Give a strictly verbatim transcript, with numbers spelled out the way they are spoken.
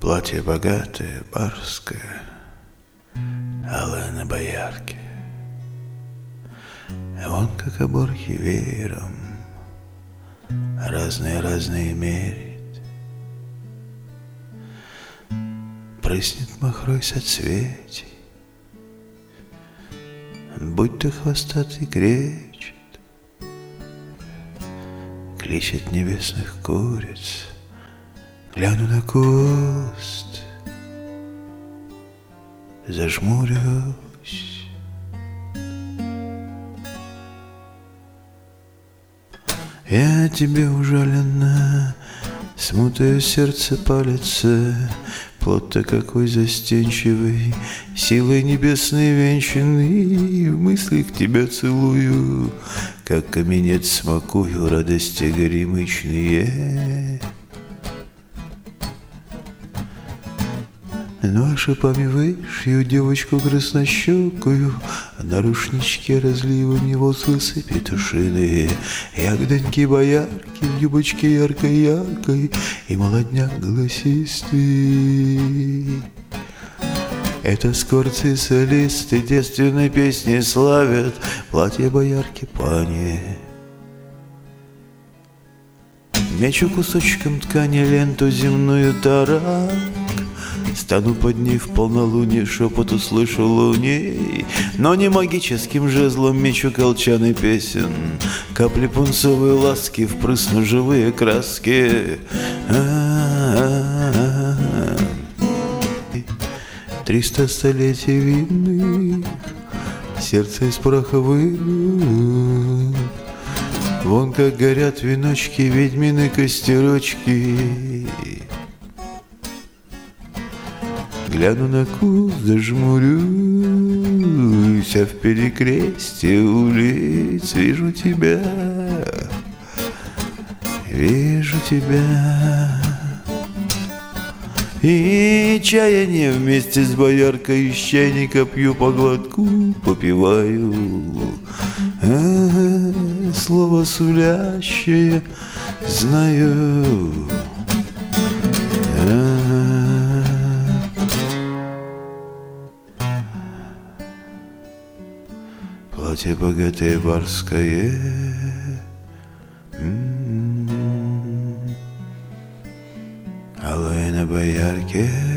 Платье богатое, барское, алое на боярке. Вон как оборки веером разные-разные мерит. Прыснет махрой соцветий, будь то хвостатый кречет, кличет небесных куриц. Гляну на куст, зажмурюсь. Я тебе ужалена, смутаю сердце палится, плод-то какой застенчивый, силой небесной венчанный, в мыслях тебя целую, как каменец смакую радости горемычные. Ну а шипами вышью девочку краснощекую, на рушничке разливами волосы петушиные, ягодоньки боярки в юбочке яркой-яркой и молодняк голосистый. Это скорцы солисты девственной песни славят платье боярки пани. Мечу кусочком ткани ленту земную тарак, стану под ней в полнолуние, шепот услышу луней, но не магическим жезлом мечу колчаны песен, капли пунцовой ласки впрысну живые краски. Триста столетий винных, сердце из праха вынут, вон как горят веночки, ведьмины костерочки. Гляну на куст, зажмурюсь, а в перекрестье улиц вижу тебя, вижу тебя. И чаяние вместе с бояркой из чайника пью по глотку, попиваю. А, слово сулящее знаю. А, платье богатое барское, м-м-м, алое на боярке.